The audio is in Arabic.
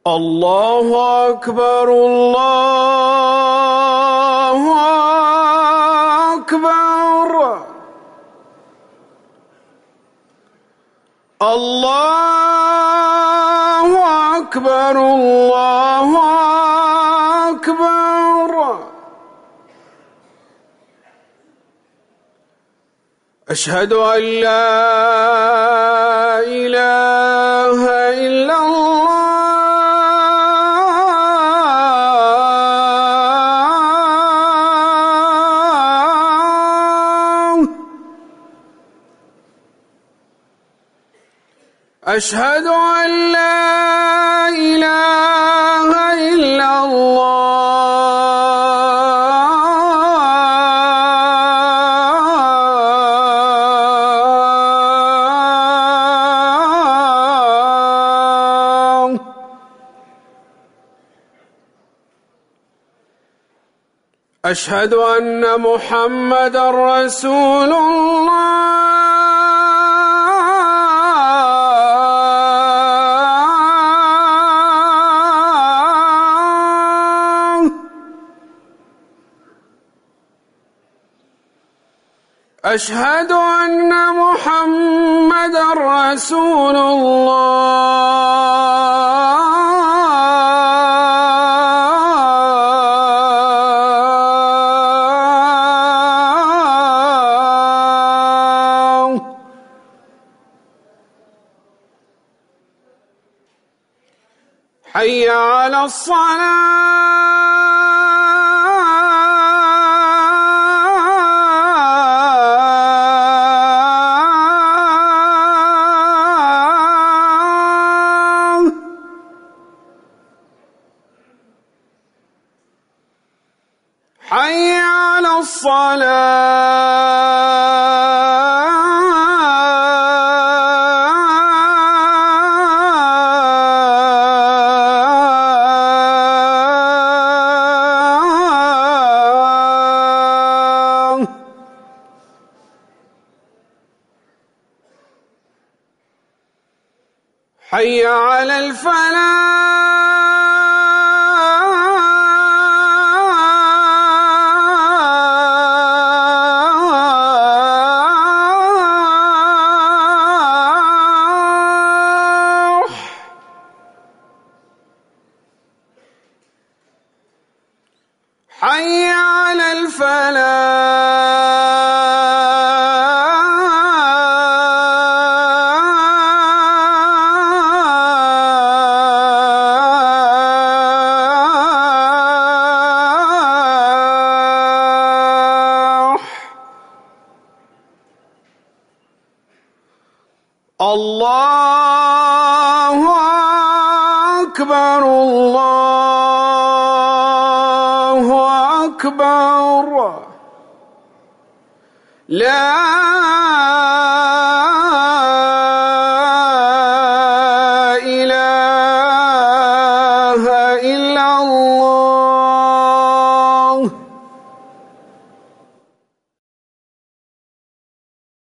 الله أكبر الله أكبر الله أكبر الله أكبر. أشهد أن لا إله إلا الله. أشهد أن لا إله إلا الله. أشهد أن محمدًا رسول الله. أشهد أن محمدًا رسول الله. حي على الصلاة. حي على الصلاة. حي على الفلاح. حي على الفلاح. الله أكبر الله أكبر. لا